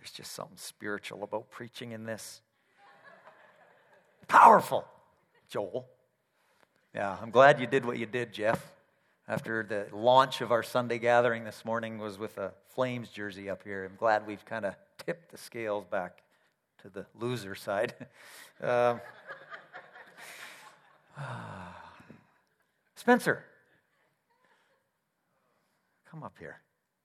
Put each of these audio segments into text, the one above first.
There's just something spiritual about preaching in this. Powerful, Joel. Yeah, I'm glad you did what you did, Jeff. After the launch of our Sunday gathering this morning was with a Flames jersey up here. I'm glad we've kind of tipped the scales back to the loser side. Spencer, come up here.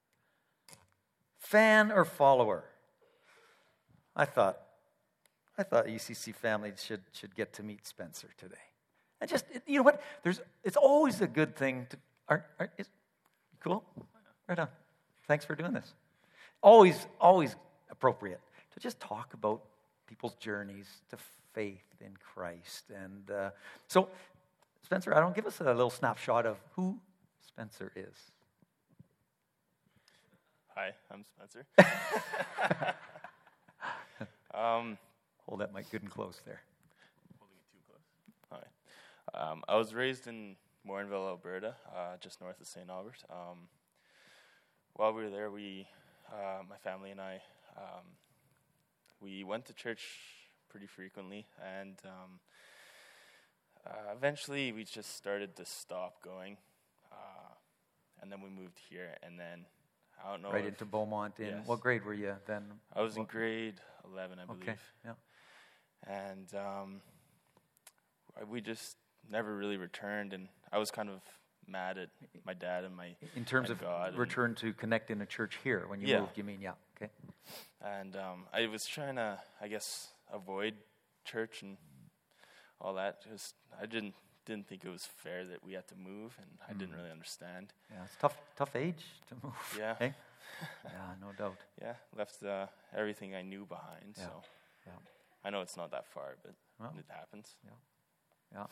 Fan or follower? I thought UCC family should get to meet Spencer today. And just, you know what? It's always a good thing to. Cool? Right on. Thanks for doing this. Always appropriate to just talk about people's journeys to faith in Christ. And so, Spencer, I don't give us a little snapshot of who Spencer is. Hi, I'm Spencer. Hold that mic good and close there. Holding it too close. Hi. I was raised in Morinville, Alberta, just north of St. Albert. While we were there, my family and I, we went to church pretty frequently, and eventually we just started to stop going, and then we moved here, and then I don't know. Right into Beaumont. Yes. What grade were you then? I was in grade 11, I believe. Okay, yeah. And we just never really returned, and I was kind of mad at my dad and my in terms of God return to connect in a church here when you moved. You mean, yeah, okay. And I was trying to, I guess, avoid church and all that. I didn't think it was fair that we had to move, and I didn't really understand. Yeah, it's tough age to move. Yeah. Hey? Yeah, no doubt. Yeah, left everything I knew behind. Yeah. So yeah. I know it's not that far, but it happens. Yeah.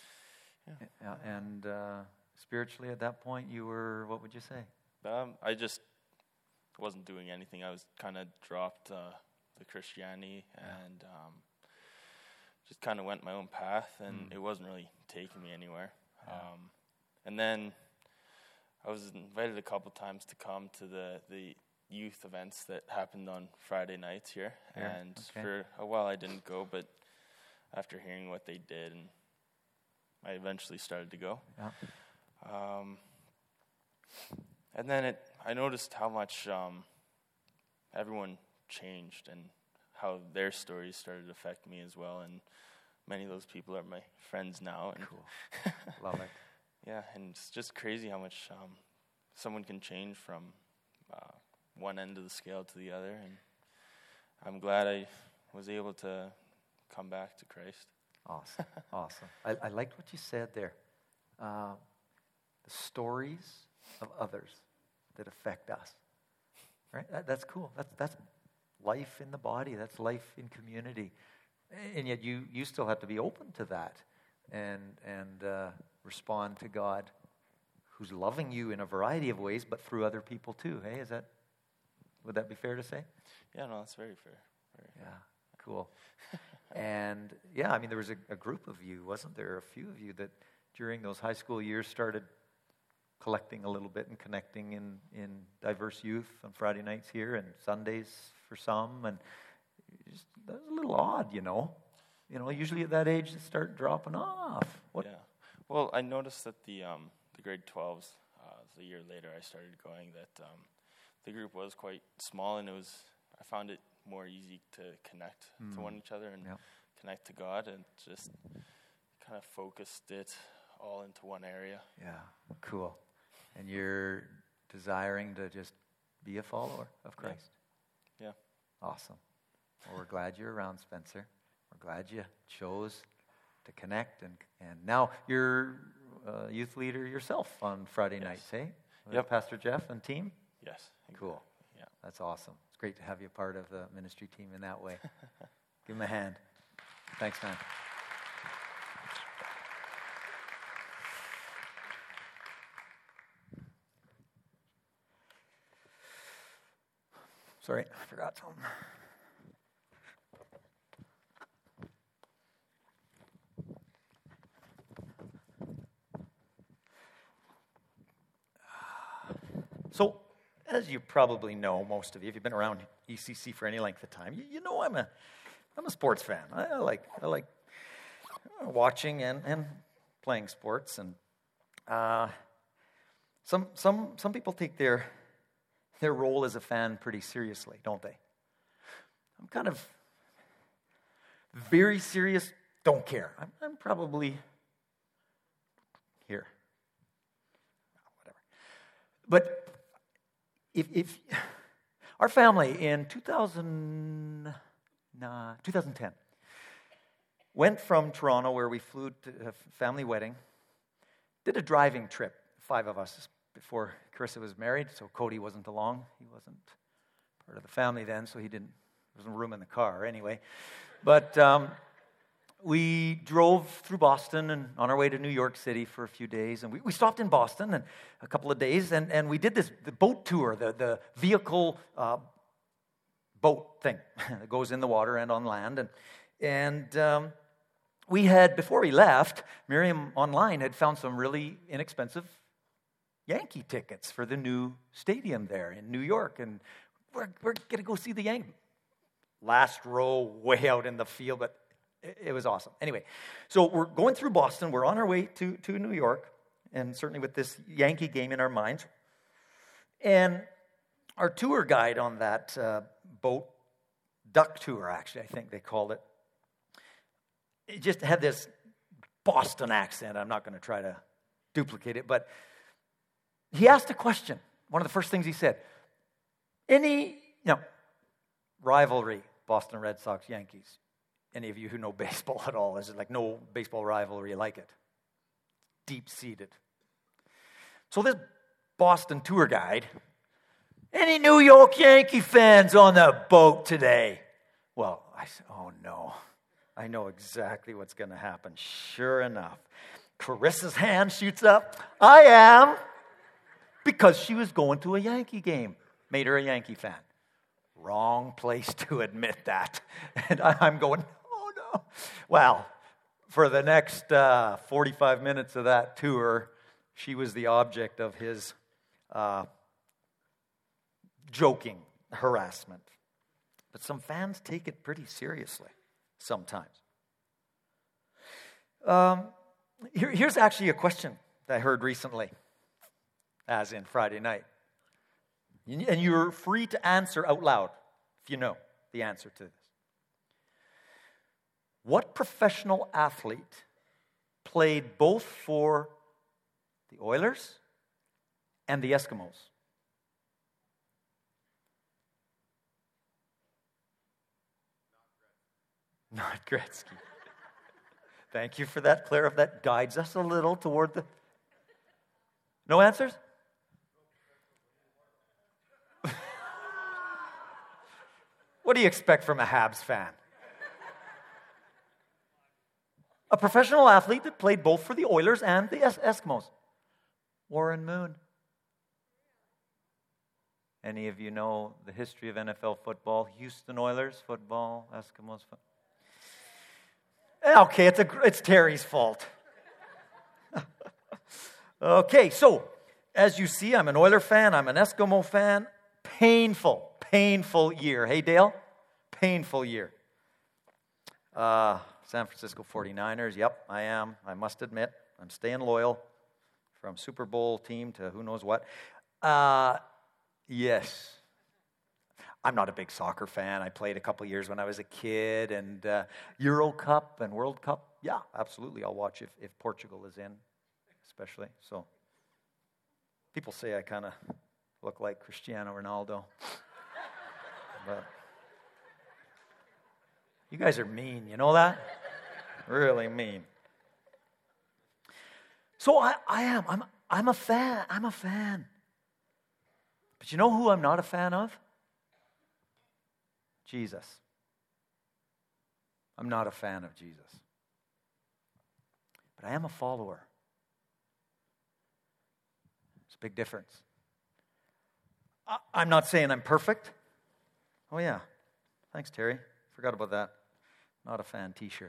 And spiritually, at that point, you were, what would you say? I just wasn't doing anything. I was kind of dropped the Christianity and just kind of went my own path, and it wasn't really taking me anywhere. And then I was invited a couple times to come to the youth events that happened on Friday nights here. And for a while I didn't go, but after hearing what they did, and I eventually started to go. Yeah. And then I noticed how much everyone changed and how their stories started to affect me as well. And many of those people are my friends now. And cool. Love it. Yeah, and it's just crazy how much someone can change from one end of the scale to the other. And I'm glad I was able to come back to Christ. Awesome. I liked what you said there. The stories of others that affect us. Right? That's cool. That's life in the body. That's life in community. And yet you still have to be open to that and respond to God, who's loving you in a variety of ways, but through other people too. Hey, would that be fair to say? Yeah, no, that's very fair. Yeah, cool. And yeah, I mean, there was a group of you, wasn't there? A few of you that during those high school years started collecting a little bit and connecting in diverse youth on Friday nights here and Sundays for some, and that was a little odd, you know. Usually at that age, they start dropping off. Yeah. Well, I noticed that the grade 12s, the year later I started going, that the group was quite small, and I found it more easy to connect to one each other and connect to God, and just kind of focused it all into one area. Yeah, cool. And you're desiring to just be a follower of Christ. Yeah. Awesome. Well, we're glad you're around, Spencer. We're glad you chose to connect, and now you're a youth leader yourself on Friday nights, hey? With Pastor Jeff and team? Yes. Exactly. Cool. Yeah. That's awesome. It's great to have you part of the ministry team in that way. Give him a hand. Thanks, man. Sorry, I forgot something. So, as you probably know, most of you, if you've been around ECC for any length of time, you know I'm a sports fan. I like watching and playing sports, and some people take their role as a fan pretty seriously, don't they? I'm kind of very serious, don't care. I'm probably here. Whatever. But if our family in 2010 went from Toronto, where we flew to a family wedding, did a driving trip, 5 of us, before Carissa was married, so Cody wasn't along. He wasn't part of the family then, so there wasn't room in the car anyway. But we drove through Boston and on our way to New York City for a few days. And we stopped in Boston and a couple of days, and we did the boat tour, the vehicle boat thing that goes in the water and on land. And we had, before we left, Miriam online had found some really inexpensive Yankee tickets for the new stadium there in New York. And we're going to go see the Yankees. Last row, way out in the field, but it was awesome. Anyway, so we're going through Boston. We're on our way to New York, and certainly with this Yankee game in our minds. And our tour guide on that boat, duck tour, actually, I think they called it, it just had this Boston accent. I'm not going to try to duplicate it, but he asked a question. One of the first things he said, rivalry, Boston Red Sox, Yankees. Any of you who know baseball at all, is it like no baseball rivalry like it? Deep-seated. So this Boston tour guide, any New York Yankee fans on the boat today? Well, I said, oh no, I know exactly what's going to happen. Sure enough, Carissa's hand shoots up. I am, because she was going to a Yankee game. Made her a Yankee fan. Wrong place to admit that. And I'm going, oh no. Well, for the next 45 minutes of that tour, she was the object of his joking harassment. But some fans take it pretty seriously sometimes. Here's actually a question that I heard recently, as in Friday night. And you're free to answer out loud if you know the answer to this. What professional athlete played both for the Oilers and the Eskimos? Not Gretzky. Thank you for that, Claire. That guides us a little toward the... No answers? What do you expect from a Habs fan? A professional athlete that played both for the Oilers and the Eskimos. Warren Moon. Any of you know the history of NFL football? Houston Oilers football, Eskimos football. Okay, it's Terry's fault. Okay, so as you see, I'm an Oiler fan, I'm an Eskimo fan. Painful year. Hey, Dale? Painful year. San Francisco 49ers, yep, I am. I must admit, I'm staying loyal from Super Bowl team to who knows what. Yes. I'm not a big soccer fan. I played a couple years when I was a kid, and Euro Cup and World Cup, yeah, absolutely. I'll watch if Portugal is in, especially. So people say I kind of look like Cristiano Ronaldo. But you guys are mean, you know that? Really mean. So I'm a fan. I'm a fan. But you know who I'm not a fan of? Jesus. I'm not a fan of Jesus. But I am a follower. It's a big difference. I'm not saying I'm perfect. Oh yeah. Thanks, Terry. Forgot about that. Not a fan t-shirt.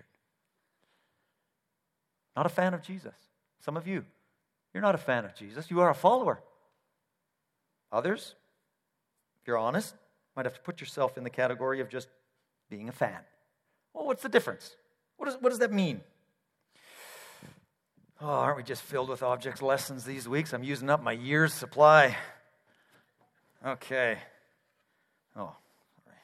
Not a fan of Jesus. Some of you, you're not a fan of Jesus. You are a follower. Others, if you're honest, you might have to put yourself in the category of just being a fan. Well, what's the difference? What does that mean? Oh, aren't we just filled with objects lessons these weeks? I'm using up my year's supply. Okay. Oh, sorry.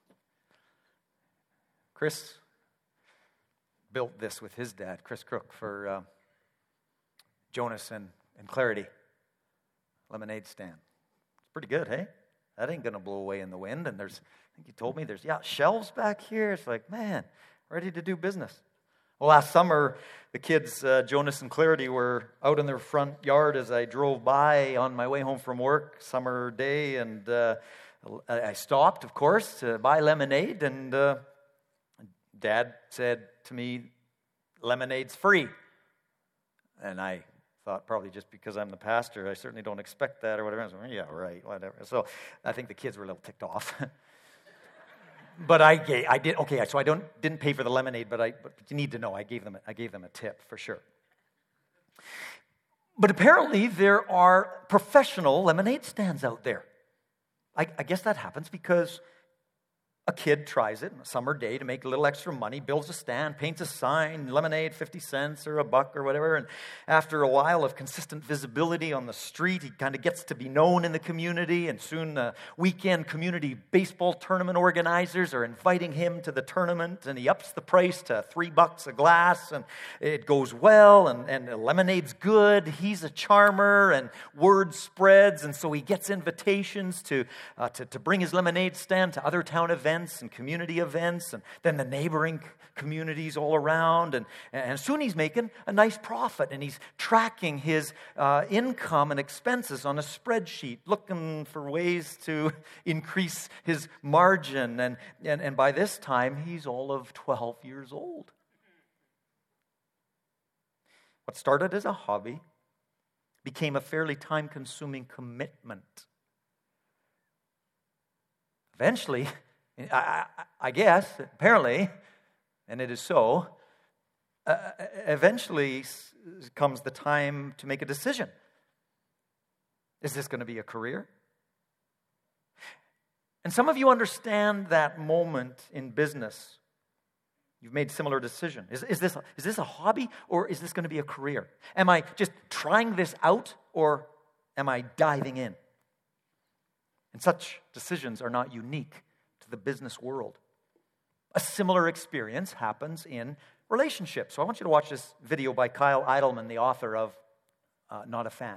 Chris built this with his dad, Chris Crook, for Jonas and Clarity lemonade stand. It's pretty good, hey? That ain't going to blow away in the wind. And I think you told me there's shelves back here. It's like, man, ready to do business. Well, last summer, the kids, Jonas and Clarity, were out in their front yard as I drove by on my way home from work, summer day, and I stopped, of course, to buy lemonade, and Dad said to me, lemonade's free. And I thought, probably just because I'm the pastor, I certainly don't expect that or whatever. I was like, yeah, right, whatever. So I think the kids were a little ticked off. But I did, okay, so I didn't pay for the lemonade, but you need to know, I gave them a tip for sure. But apparently there are professional lemonade stands out there. I guess that happens because a kid tries it on a summer day to make a little extra money, builds a stand, paints a sign, lemonade 50 cents or $1 or whatever, and after a while of consistent visibility on the street, he kind of gets to be known in the community, and soon weekend community baseball tournament organizers are inviting him to the tournament, and he ups the price to $3 a glass, and it goes well, and the lemonade's good, he's a charmer, and word spreads, and so he gets invitations to bring his lemonade stand to other town events and community events, and then the neighboring communities all around, and soon he's making a nice profit, and he's tracking his income and expenses on a spreadsheet, looking for ways to increase his margin, and by this time, he's all of 12 years old. What started as a hobby became a fairly time-consuming commitment. Eventually, I guess, apparently, and it is so, eventually comes the time to make a decision. Is this going to be a career? And some of you understand that moment in business. You've made similar decision. Is this a hobby, or is this going to be a career? Am I just trying this out, or am I diving in? And such decisions are not unique to the business world. A similar experience happens in relationships. So I want you to watch this video by Kyle Idleman, the author of Not a Fan.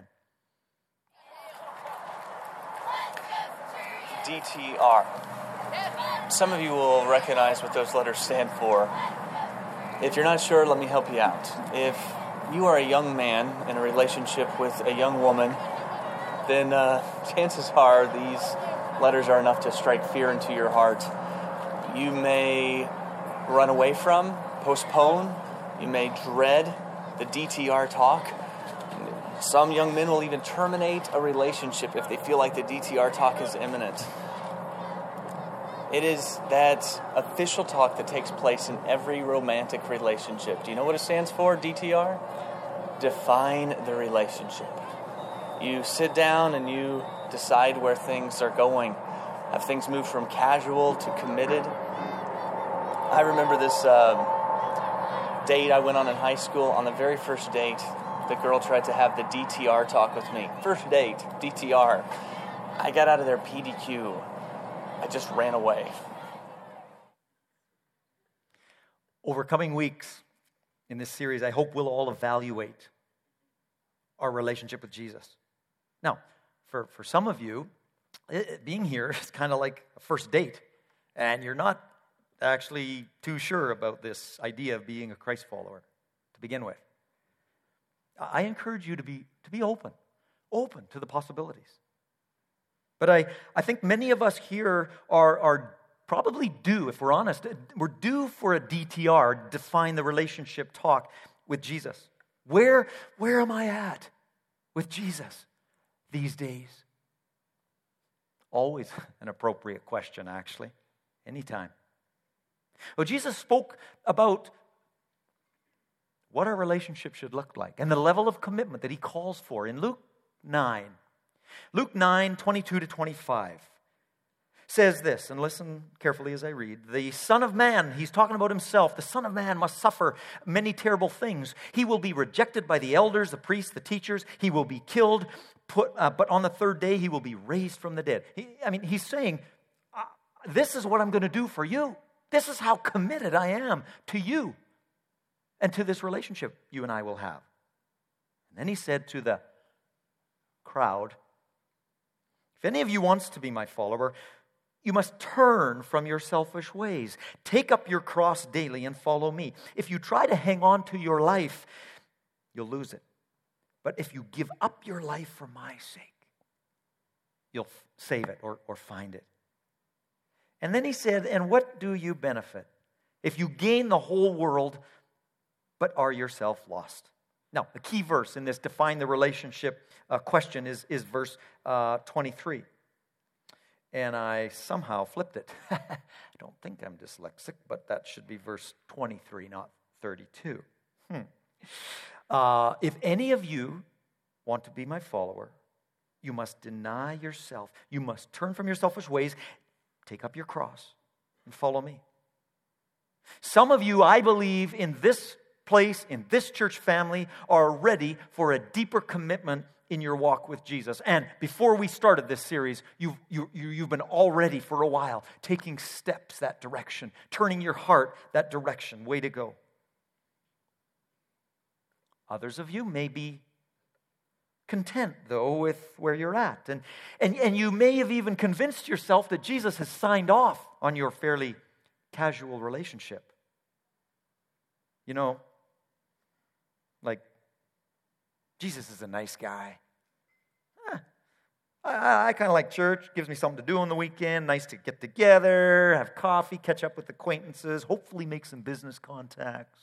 DTR. Some of you will recognize what those letters stand for. If you're not sure, let me help you out. If you are a young man in a relationship with a young woman, then chances are these letters are enough to strike fear into your heart. You may run away from, postpone, you may dread the DTR talk. Some young men will even terminate a relationship if they feel like the DTR talk is imminent. It is that official talk that takes place in every romantic relationship. Do you know what it stands for, DTR? Define the relationship. You sit down and you decide where things are going. Have things moved from casual to committed? I remember this date I went on in high school. On the very first date, the girl tried to have the DTR talk with me. First date, DTR. I got out of there PDQ. I just ran away. Over coming weeks in this series, I hope we'll all evaluate our relationship with Jesus. Now, for some of you, being here is kind of like a first date, and you're not actually too sure about this idea of being a Christ follower to begin with. I encourage you to be open to the possibilities. But I think many of us here are probably due, if we're honest, we're due for a DTR, define the relationship talk with Jesus. Where am I at with Jesus these days? Always an appropriate question, actually. Anytime. Well, Jesus spoke about what our relationship should look like and the level of commitment that he calls for in Luke 9. Luke 9, 22 to 25. says this, and listen carefully as I read. The Son of Man, he's talking about himself, the Son of Man must suffer many terrible things. He will be rejected by the elders, the priests, the teachers. He will be killed, but on the third day he will be raised from the dead. He's saying, this is what I'm going to do for you. This is how committed I am to you and to this relationship you and I will have. And then he said to the crowd, if any of you wants to be my follower, you must turn from your selfish ways. Take up your cross daily and follow me. If you try to hang on to your life, you'll lose it. But if you give up your life for my sake, you'll save it or find it. And then he said, and what do you benefit if you gain the whole world but are yourself lost? Now, the key verse in this define the relationship question is verse 23. And I somehow flipped it. I don't think I'm dyslexic, but that should be verse 23, not 32. If any of you want to be my follower, you must deny yourself. You must turn from your selfish ways, take up your cross, and follow me. Some of you, I believe, in this place, in this church family, are ready for a deeper commitment in your walk with Jesus. And before we started this series, you've been already for a while taking steps that direction, turning your heart that direction. Way to go. Others of you may be content, though, with where you're at. And you may have even convinced yourself that Jesus has signed off on your fairly casual relationship. You know, like, Jesus is a nice guy. I kind of like church. Gives me something to do on the weekend. Nice to get together, have coffee, catch up with acquaintances, hopefully make some business contacts.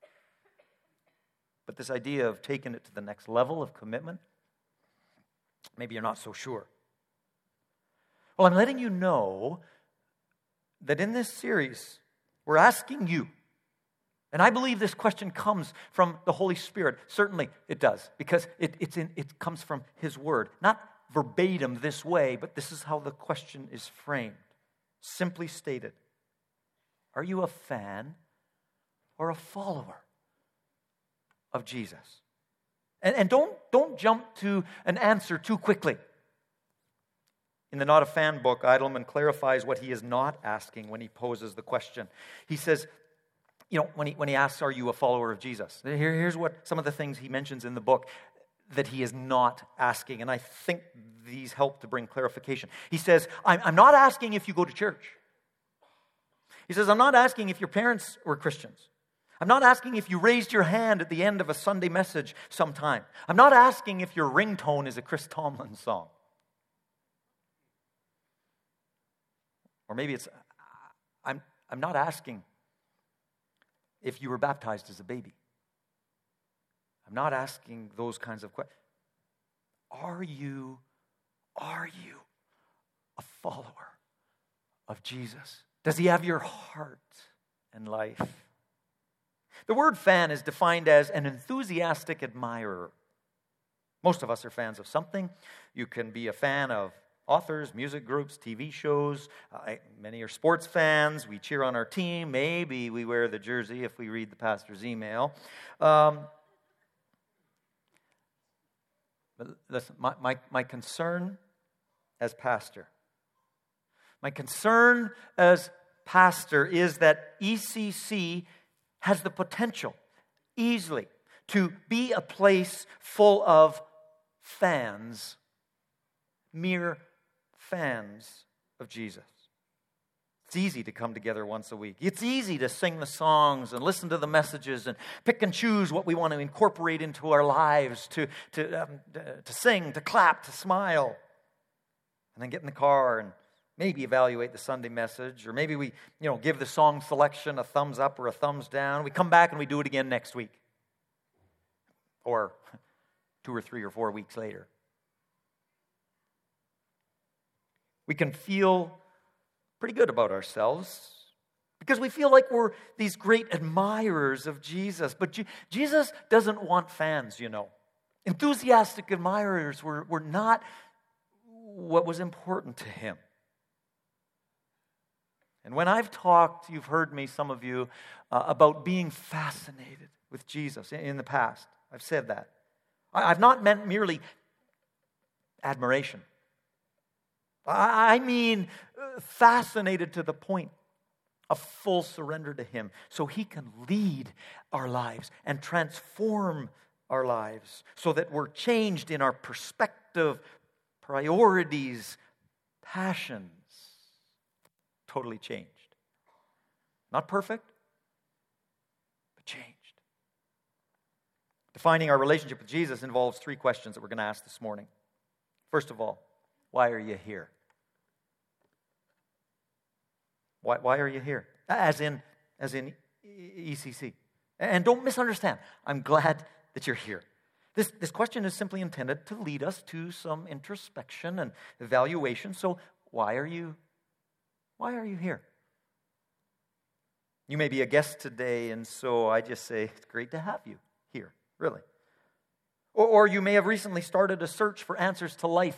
But this idea of taking it to the next level of commitment, maybe you're not so sure. Well, I'm letting you know that in this series, we're asking you, and I believe this question comes from the Holy Spirit. Certainly it does, because it comes from His Word. Not verbatim this way, but this is how the question is framed. Simply stated, are you a fan or a follower of Jesus? And don't jump to an answer too quickly. In the Not a Fan book, Eidelman clarifies what he is not asking when he poses the question. He says, you know, when he asks, are you a follower of Jesus? Here's what some of the things he mentions in the book that he is not asking, and I think these help to bring clarification. He says, I'm not asking if you go to church. He says, I'm not asking if your parents were Christians. I'm not asking if you raised your hand at the end of a Sunday message sometime. I'm not asking if your ringtone is a Chris Tomlin song. Or maybe it's, I'm not asking if you were baptized as a baby. I'm not asking those kinds of questions. Are you a follower of Jesus? Does He have your heart and life? The word fan is defined as an enthusiastic admirer. Most of us are fans of something. You can be a fan of authors, music groups, TV shows. Many are sports fans. We cheer on our team. Maybe we wear the jersey if we read the pastor's email. But listen, my concern as pastor is that ECC has the potential easily to be a place full of fans, mere fans of Jesus. It's easy to come together once a week. It's easy to sing the songs and listen to the messages and pick and choose what we want to incorporate into our lives, to sing, to clap, to smile, and then get in the car and maybe evaluate the Sunday message, or maybe we, give the song selection a thumbs up or a thumbs down. We come back and we do it again next week, or 2 or 3 or 4 weeks later. We can feel pretty good about ourselves because we feel like we're these great admirers of Jesus. But Jesus doesn't want fans, Enthusiastic admirers were not what was important to Him. And when I've talked, you've heard me, some of you, about being fascinated with Jesus in the past. I've said that. I've not meant merely admiration. I mean fascinated to the point of full surrender to Him so He can lead our lives and transform our lives so that we're changed in our perspective, priorities, passions. Totally changed. Not perfect, but changed. Defining our relationship with Jesus involves 3 questions that we're going to ask this morning. First of all, why are you here? Why are you here? As in ECC. And don't misunderstand. I'm glad that you're here. This question is simply intended to lead us to some introspection and evaluation. So why are you here? You may be a guest today, and so I just say it's great to have you here, really. Or you may have recently started a search for answers to life.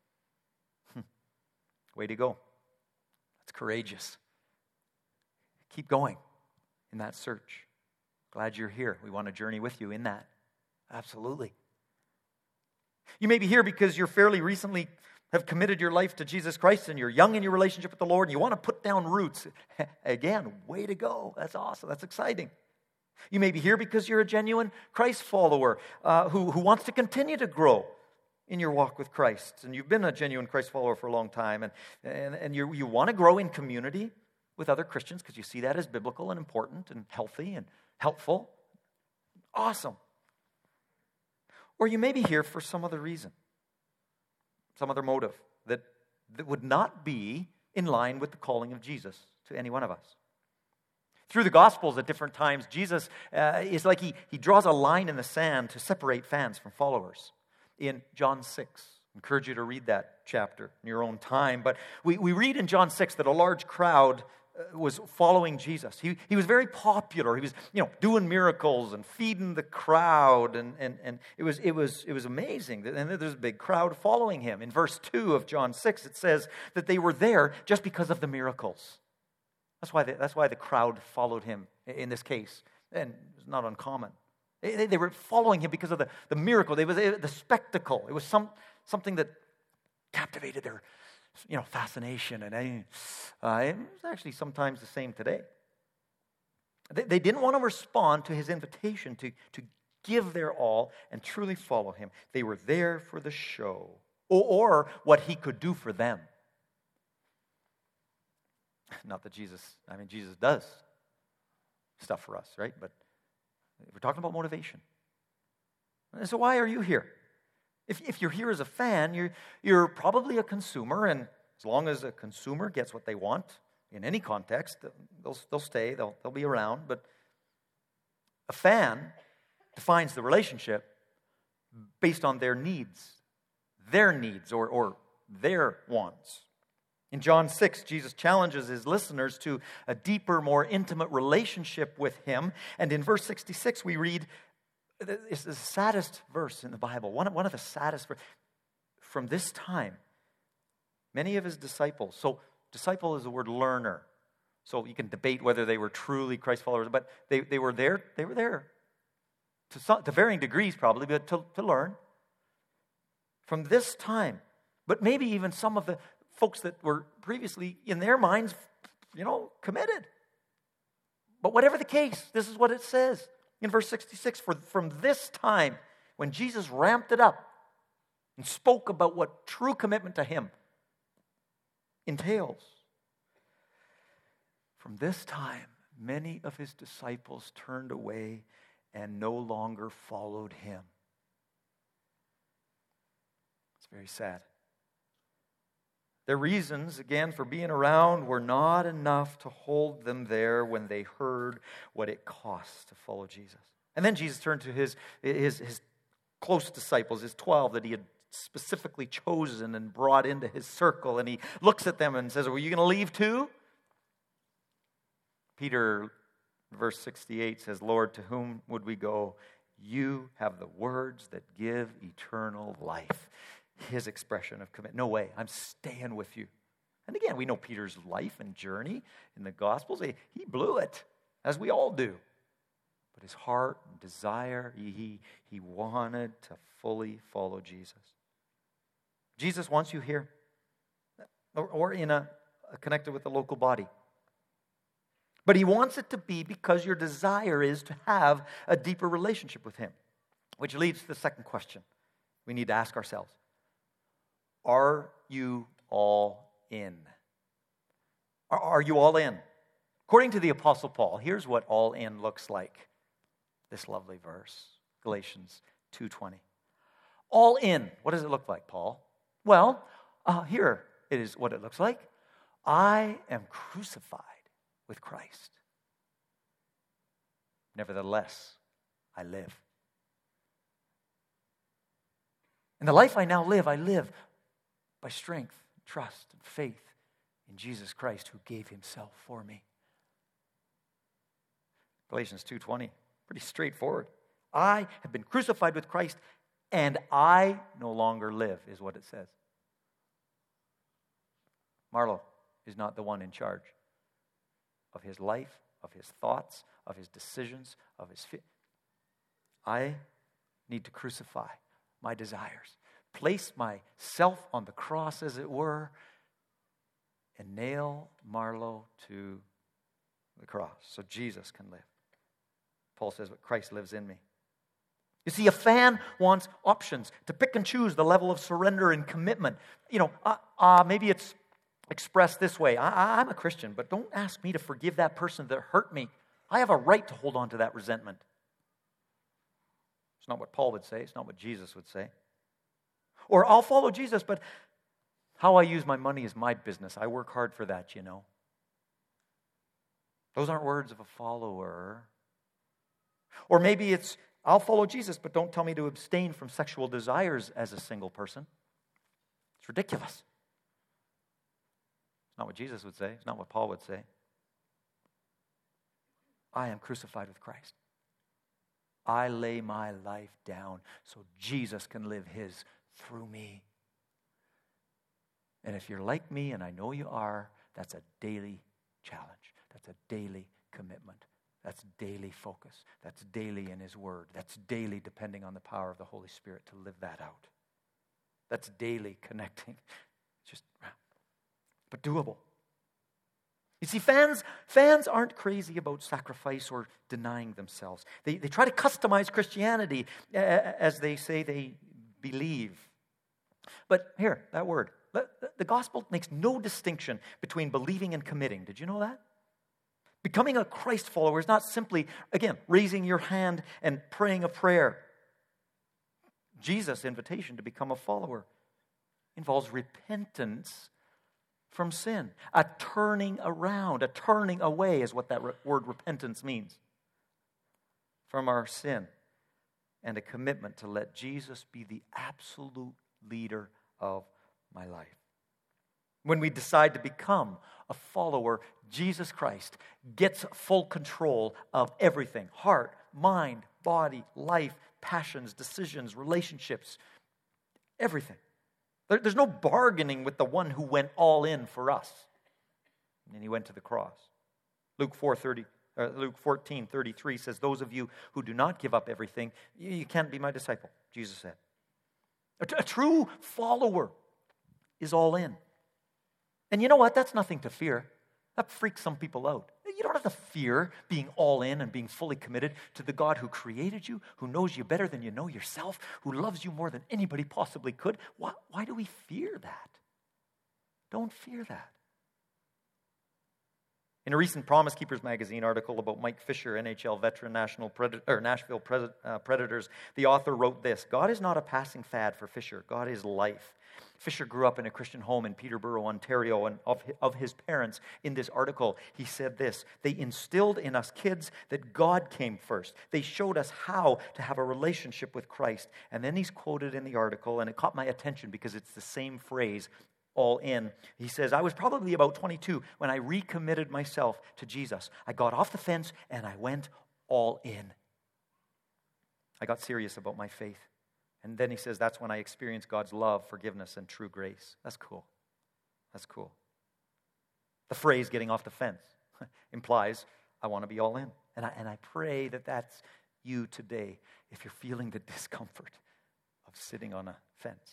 Way to go. That's courageous. Keep going in that search. Glad you're here. We want to journey with you in that. Absolutely. You may be here because you're fairly recently have committed your life to Jesus Christ and you're young in your relationship with the Lord and you want to put down roots. Again, way to go. That's awesome. That's exciting. You may be here because you're a genuine Christ follower who wants to continue to grow in your walk with Christ. And you've been a genuine Christ follower for a long time. And you want to grow in community with other Christians because you see that as biblical and important and healthy and helpful. Awesome. Or you may be here for some other reason, some other motive that would not be in line with the calling of Jesus to any one of us. Through the Gospels at different times, Jesus is like he draws a line in the sand to separate fans from followers. In John 6, I encourage you to read that chapter in your own time. But we read in John 6 that a large crowd was following Jesus. He was very popular. He was, doing miracles and feeding the crowd, and it was amazing. And there's a big crowd following him. In verse 2 of John 6, it says that they were there just because of the miracles. That's why the crowd followed him in this case, and it's not uncommon. They were following him because of the miracle. It was the spectacle. It was something that captivated their fascination, and it's actually sometimes the same today. They didn't want to respond to his invitation to give their all and truly follow him. They were there for the show or what he could do for them. Not that Jesus does stuff for us, right? But we're talking about motivation. And so why are you here? If you're here as a fan, you're probably a consumer, and as long as a consumer gets what they want in any context, they'll stay, they'll be around. But a fan defines the relationship based on their needs or their wants. In John 6, Jesus challenges his listeners to a deeper, more intimate relationship with him. And in verse 66, we read, it's the saddest verse in the Bible, one of the saddest verses. From this time, many of his disciples, so disciple is the word learner. So you can debate whether they were truly Christ followers, but they were there to varying degrees probably, but to learn. From this time, but maybe even some of the folks that were previously, in their minds, committed. But whatever the case, this is what it says in verse 66. From this time, when Jesus ramped it up and spoke about what true commitment to him entails, from this time, many of his disciples turned away and no longer followed him. It's very sad. Their reasons, again, for being around were not enough to hold them there when they heard what it costs to follow Jesus. And then Jesus turned to his close disciples, his 12 that he had specifically chosen and brought into his circle, and he looks at them and says, "Were you going to leave too?" Peter, verse 68 says, "Lord, to whom would we go? You have the words that give eternal life." His expression of commitment. No way, I'm staying with you. And again, we know Peter's life and journey in the Gospels. He blew it, as we all do. But his heart and desire, he wanted to fully follow Jesus. Jesus wants you here, or connected with the local body. But he wants it to be because your desire is to have a deeper relationship with him. Which leads to the second question we need to ask ourselves. Are you all in? Are you all in? According to the Apostle Paul, here's what all in looks like. This lovely verse, Galatians 2:20. All in. What does it look like, Paul? Well, here it is what it looks like. I am crucified with Christ. Nevertheless, I live. And the life I now live, I live by strength, trust, and faith in Jesus Christ who gave himself for me. Galatians 2:20, pretty straightforward. I have been crucified with Christ, and I no longer live, is what it says. Marlo is not the one in charge of his life, of his thoughts, of his decisions, of his I need to crucify my desires, place myself on the cross, as it were, and nail Marlo to the cross so Jesus can live. Paul says, but Christ lives in me. You see, a fan wants options to pick and choose the level of surrender and commitment. Maybe it's expressed this way. I'm a Christian, but don't ask me to forgive that person that hurt me. I have a right to hold on to that resentment. It's not what Paul would say. It's not what Jesus would say. Or I'll follow Jesus, but how I use my money is my business. I work hard for that, you know. Those aren't words of a follower. Or maybe it's, I'll follow Jesus, but don't tell me to abstain from sexual desires as a single person. It's ridiculous. It's not what Jesus would say. It's not what Paul would say. I am crucified with Christ. I lay my life down so Jesus can live his through me. And if you're like me, and I know you are, that's a daily challenge. That's a daily commitment. That's daily focus. That's daily in his word. That's daily depending on the power of the Holy Spirit to live that out. That's daily connecting. But doable. You see, fans aren't crazy about sacrifice or denying themselves. They try to customize Christianity as they say they believe. But here, that word. The gospel makes no distinction between believing and committing. Did you know that? Becoming a Christ follower is not simply, again, raising your hand and praying a prayer. Jesus' invitation to become a follower involves repentance from sin. A turning around, a turning away is what that word repentance means. From our sin. And a commitment to let Jesus be the absolute leader of my life. When we decide to become a follower, Jesus Christ gets full control of everything. Heart, mind, body, life, passions, decisions, relationships, everything. There's no bargaining with the one who went all in for us. And he went to the cross. Luke 14:33 says, those of you who do not give up everything, you can't be my disciple, Jesus said. A true follower is all in. And you know what? That's nothing to fear. That freaks some people out. You don't have to fear being all in and being fully committed to the God who created you, who knows you better than you know yourself, who loves you more than anybody possibly could. Why do we fear that? Don't fear that. In a recent Promise Keepers magazine article about Mike Fisher, NHL veteran, Nashville Predators, the author wrote this: God is not a passing fad for Fisher. God is life. Fisher grew up in a Christian home in Peterborough, Ontario, and of his parents, in this article, he said this: they instilled in us kids that God came first. They showed us how to have a relationship with Christ. And then he's quoted in the article, and it caught my attention because it's the same phrase, all in. He says, I was probably about 22 when I recommitted myself to Jesus. I got off the fence and I went all in. I got serious about my faith. And then he says, that's when I experienced God's love, forgiveness, and true grace. That's cool. That's cool. The phrase getting off the fence implies I want to be all in. And I pray that that's you today if you're feeling the discomfort of sitting on a fence.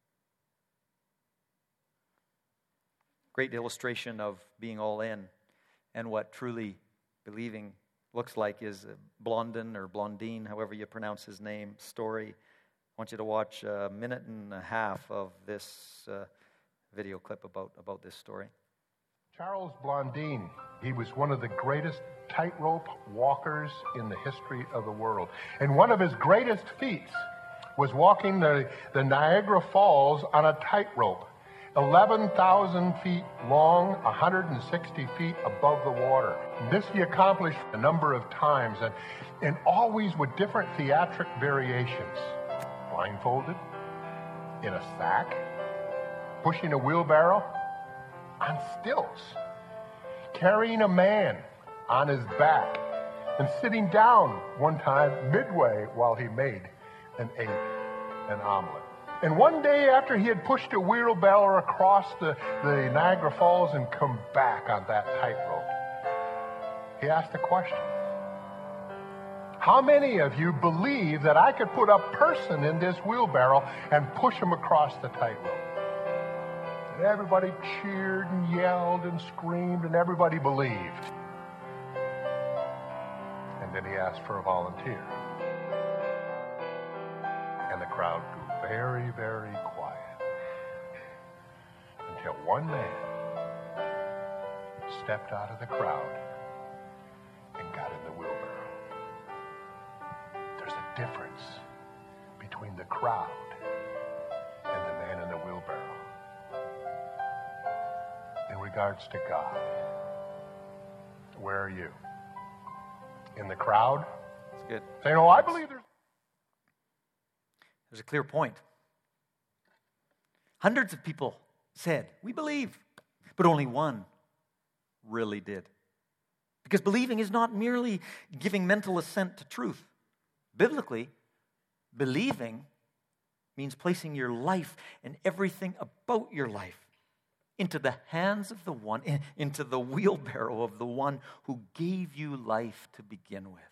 Great illustration of being all in and what truly believing looks like is Blondin or Blondine, however you pronounce his name, story. I want you to watch a minute and a half of this video clip about this story. Charles Blondin, he was one of the greatest tightrope walkers in the history of the world. And one of his greatest feats was walking the Niagara Falls on a tightrope, 11,000 feet long, 160 feet above the water. This he accomplished a number of times, and always with different theatric variations. Blindfolded, in a sack, pushing a wheelbarrow, on stilts, carrying a man on his back, and sitting down one time midway while he made and ate an omelet. And one day after he had pushed a wheelbarrow across the Niagara Falls and come back on that tightrope, he asked a question. How many of you believe that I could put a person in this wheelbarrow and push him across the tightrope? And everybody cheered and yelled and screamed, and everybody believed. And then he asked for a volunteer. And the crowd grew very, very quiet. Until one man stepped out of the crowd and got in the wheelbarrow. There's a difference between the crowd and the man in the wheelbarrow. In regards to God, where are you? In the crowd? That's good. Saying, oh, I believe There's a clear point. Hundreds of people said, we believe, but only one really did. Because believing is not merely giving mental assent to truth. Biblically, believing means placing your life and everything about your life into the hands of the one, into the wheelbarrow of the one who gave you life to begin with.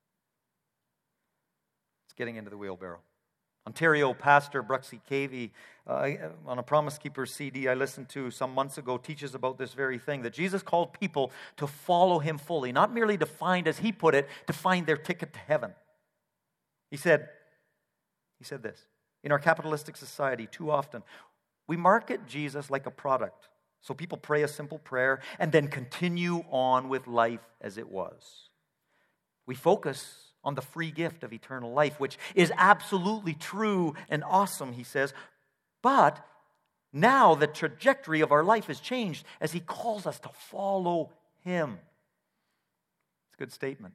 It's getting into the wheelbarrow. Ontario pastor Bruxy Cavey, on a Promise Keeper CD I listened to some months ago, teaches about this very thing, that Jesus called people to follow him fully, not merely to find, as he put it, to find their ticket to heaven. He said this, in our capitalistic society, too often, we market Jesus like a product. So people pray a simple prayer and then continue on with life as it was. We focus on the free gift of eternal life, which is absolutely true and awesome, he says. But now the trajectory of our life has changed as he calls us to follow him. It's a good statement.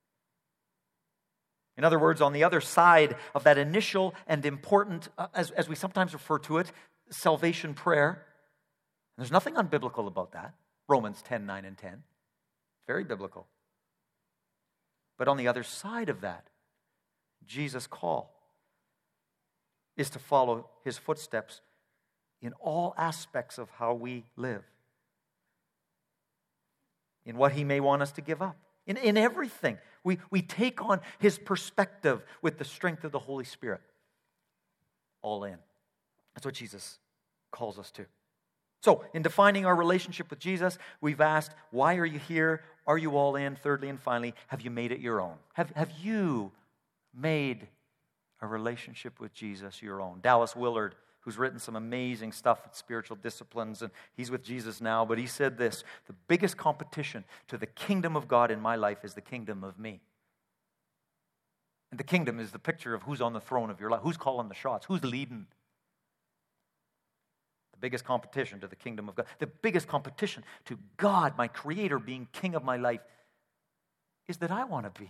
In other words, on the other side of that initial and important, as we sometimes refer to it, salvation prayer. There's nothing unbiblical about that. Romans 10, 9, and 10. Very biblical. But on the other side of that, Jesus' call is to follow his footsteps in all aspects of how we live. In what he may want us to give up. In everything. We take on his perspective with the strength of the Holy Spirit. All in. That's what Jesus calls us to. So, in defining our relationship with Jesus, we've asked, why are you here? Are you all in? Thirdly and finally, have you made it your own? Have you made a relationship with Jesus your own? Dallas Willard, who's written some amazing stuff with spiritual disciplines, and he's with Jesus now, but he said this, the biggest competition to the kingdom of God in my life is the kingdom of me. And the kingdom is the picture of who's on the throne of your life, who's calling the shots, who's leading. The biggest competition to the kingdom of God, the biggest competition to God, my Creator, being king of my life, is that I want to be.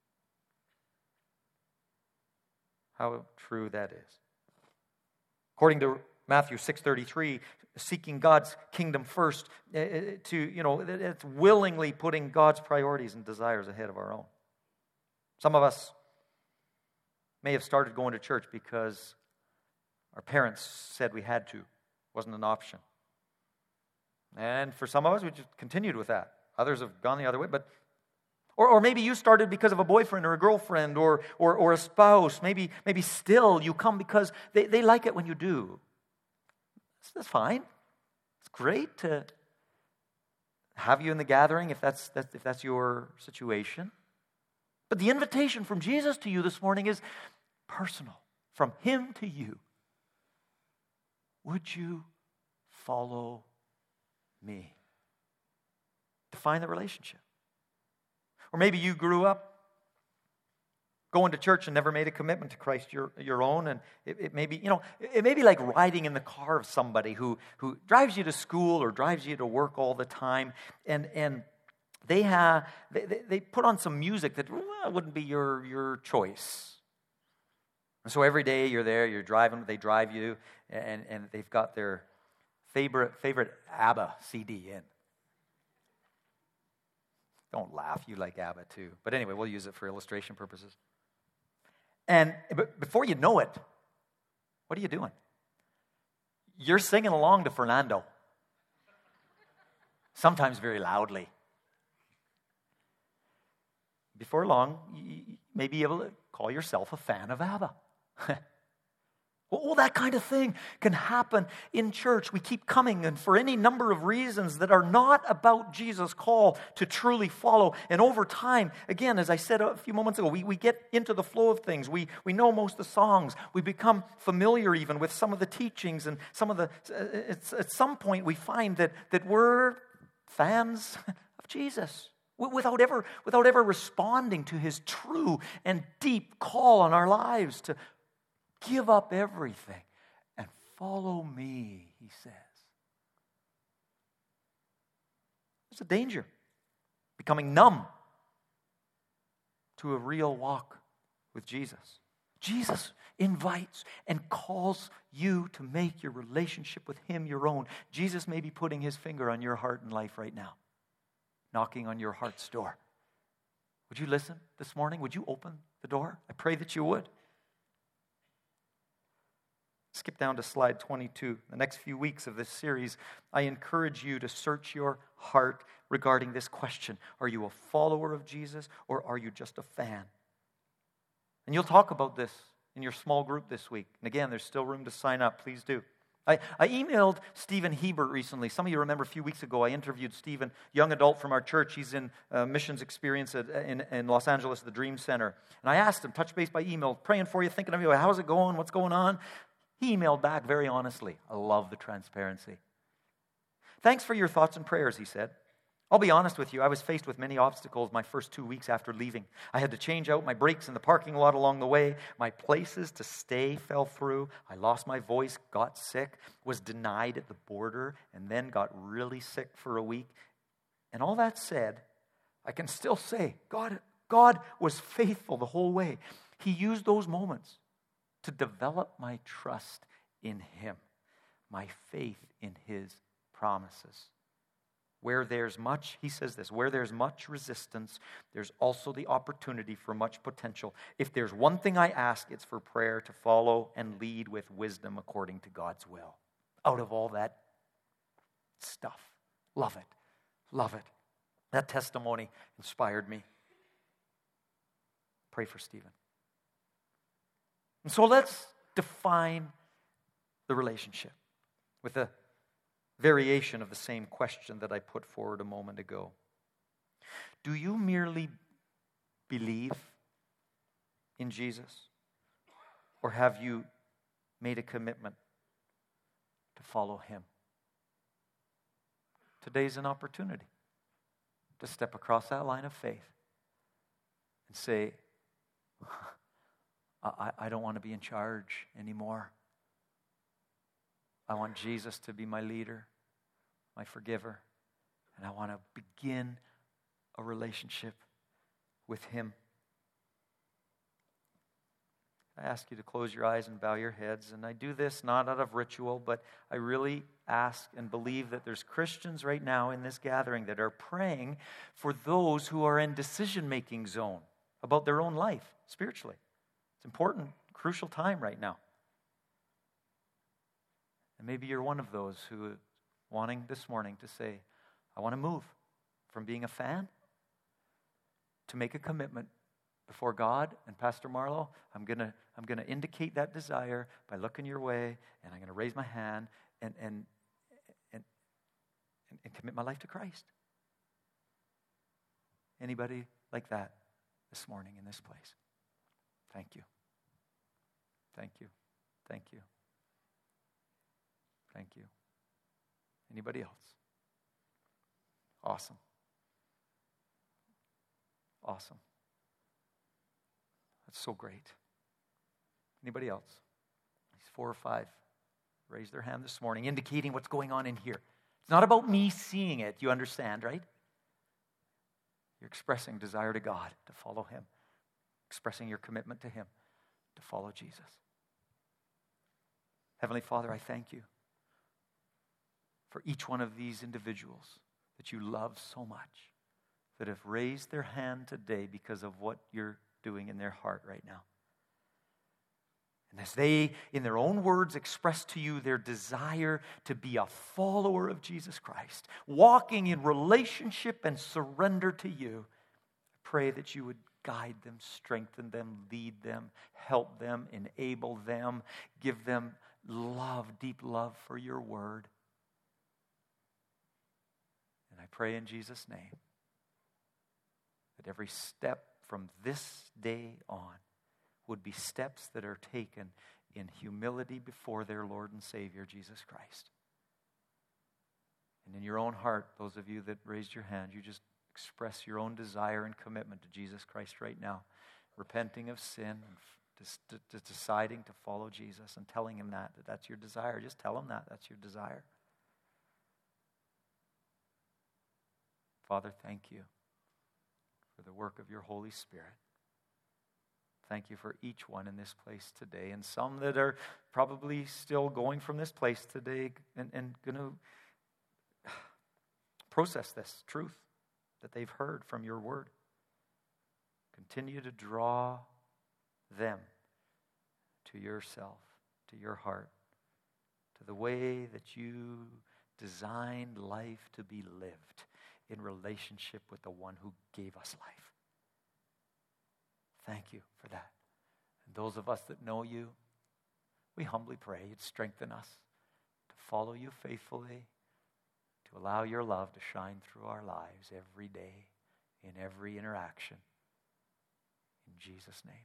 How true that is. According to Matthew 6:33, seeking God's kingdom first, it's willingly putting God's priorities and desires ahead of our own. Some of us may have started going to church because our parents said we had to. Wasn't an option. And for some of us, we just continued with that. Others have gone the other way, but or maybe you started because of a boyfriend or a girlfriend or a spouse. Maybe still you come because they like it when you do. That's fine. It's great to have you in the gathering if that's your situation. But the invitation from Jesus to you this morning is personal. From Him to you. Would you follow me? Define the relationship. Or maybe you grew up going to church and never made a commitment to Christ your own, and it may be, it may be like riding in the car of somebody who drives you to school or drives you to work all the time, and they put on some music that wouldn't be your choice. And so every day you're there, you're driving, they drive you, and they've got their favorite ABBA CD in. Don't laugh, you like ABBA too. But anyway, we'll use it for illustration purposes. And before you know it, what are you doing? You're singing along to Fernando. Sometimes very loudly. Before long, you may be able to call yourself a fan of ABBA. Well, that kind of thing can happen in church. We keep coming, and for any number of reasons that are not about Jesus' call to truly follow. And over time, again, as I said a few moments ago, we get into the flow of things. We know most of the songs. We become familiar even with some of the teachings, and some of the. At some point, we find that we're fans of Jesus. Without ever responding to His true and deep call on our lives to give up everything and follow me, He says. There's a danger. Becoming numb to a real walk with Jesus. Jesus invites and calls you to make your relationship with Him your own. Jesus may be putting His finger on your heart and life right now, knocking on your heart's door. Would you listen this morning? Would you open the door? I pray that you would. Skip down to slide 22. The next few weeks of this series, I encourage you to search your heart regarding this question. Are you a follower of Jesus, or are you just a fan? And you'll talk about this in your small group this week. And again, there's still room to sign up. Please do. I emailed Stephen Hebert recently. Some of you remember a few weeks ago I interviewed Stephen, young adult from our church. He's in missions experience in Los Angeles, the Dream Center. And I asked him, touch base by email, praying for you, thinking of you. How's it going? What's going on? He emailed back very honestly. I love the transparency. Thanks for your thoughts and prayers, he said. I'll be honest with you, I was faced with many obstacles my first 2 weeks after leaving. I had to change out my brakes in the parking lot along the way. My places to stay fell through. I lost my voice, got sick, was denied at the border, and then got really sick for a week. And all that said, I can still say God was faithful the whole way. He used those moments to develop my trust in Him, my faith in His promises. Where there's much, he says this, where there's much resistance, there's also the opportunity for much potential. If there's one thing I ask, it's for prayer to follow and lead with wisdom according to God's will. Out of all that stuff. Love it. Love it. That testimony inspired me. Pray for Stephen. And so let's define the relationship with a variation of the same question that I put forward a moment ago. Do you merely believe in Jesus? Or have you made a commitment to follow Him? Today's an opportunity to step across that line of faith and say, I don't want to be in charge anymore. I want Jesus to be my leader, my forgiver, and I want to begin a relationship with Him. I ask you to close your eyes and bow your heads, and I do this not out of ritual, but I really ask and believe that there's Christians right now in this gathering that are praying for those who are in decision-making zone about their own life spiritually. It's important, crucial time right now. And maybe you're one of those who wanting this morning to say, I want to move from being a fan to make a commitment before God and Pastor Marlo. I'm gonna indicate that desire by looking your way, and I'm gonna raise my hand and commit my life to Christ. Anybody like that this morning in this place? Thank you. Thank you. Thank you. Thank you. Anybody else? Awesome. Awesome. That's so great. Anybody else? These 4 or 5 raised their hand this morning, indicating what's going on in here. It's not about me seeing it, you understand, right? You're expressing desire to God to follow Him, expressing your commitment to Him to follow Jesus. Heavenly Father, I thank you for each one of these individuals that you love so much, that have raised their hand today because of what you're doing in their heart right now. And as they, in their own words, express to you their desire to be a follower of Jesus Christ, walking in relationship and surrender to you, I pray that you would guide them, strengthen them, lead them, help them, enable them, give them love, deep love for your word. And I pray in Jesus' name that every step from this day on would be steps that are taken in humility before their Lord and Savior, Jesus Christ. And in your own heart, those of you that raised your hand, you just express your own desire and commitment to Jesus Christ right now, repenting of sin and deciding to follow Jesus and telling Him that that's your desire. Just tell Him that that's your desire. Father, thank you for the work of your Holy Spirit. Thank you for each one in this place today, and some that are probably still going from this place today and going to process this truth that they've heard from your word. Continue to draw them to yourself, to your heart, to the way that you designed life to be lived in relationship with the one who gave us life. Thank you for that. And those of us that know you, we humbly pray you'd strengthen us to follow you faithfully, to allow your love to shine through our lives every day, in every interaction. In Jesus' name.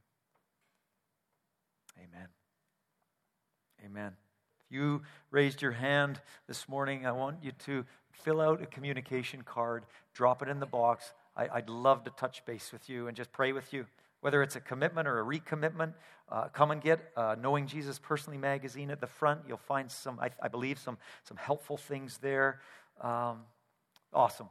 Amen. Amen. If you raised your hand this morning, I want you to fill out a communication card, drop it in the box. I'd love to touch base with you and just pray with you. Whether it's a commitment or a recommitment, come and get Knowing Jesus Personally magazine at the front. You'll find some, I believe, some helpful things there. Awesome.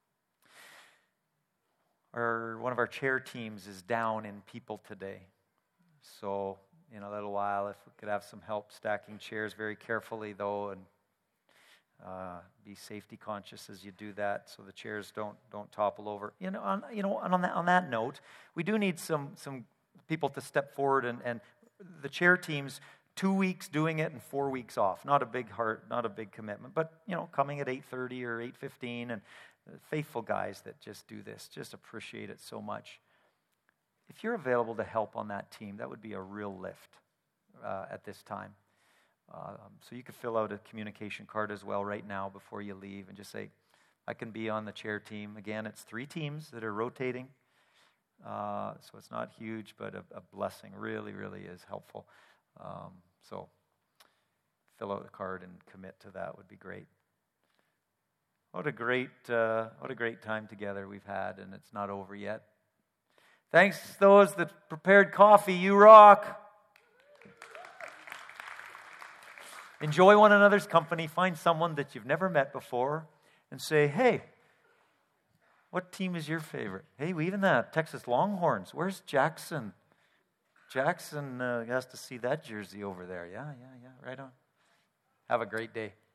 One of our chair teams is down in people today. So in a little while, if we could have some help stacking chairs very carefully, though, and be safety conscious as you do that, so the chairs don't topple over. On that note, we do need some people to step forward, and the chair teams, 2 weeks doing it and 4 weeks off. Not a big commitment, but coming at 8:30 or 8:15, and faithful guys that just do this. Just appreciate it so much. If you're available to help on that team, that would be a real lift at this time. So you could fill out a communication card as well right now before you leave and just say, I can be on the chair team. Again, it's 3 teams that are rotating. So it's not huge, but a blessing. Really, really is helpful. So fill out the card and commit to that would be great. What a great time together we've had, and it's not over yet. Thanks to those that prepared coffee. You rock. Enjoy one another's company. Find someone that you've never met before and say, hey, what team is your favorite? Hey, we even the Texas Longhorns. Where's Jackson? Jackson has to see that jersey over there. Yeah, right on. Have a great day.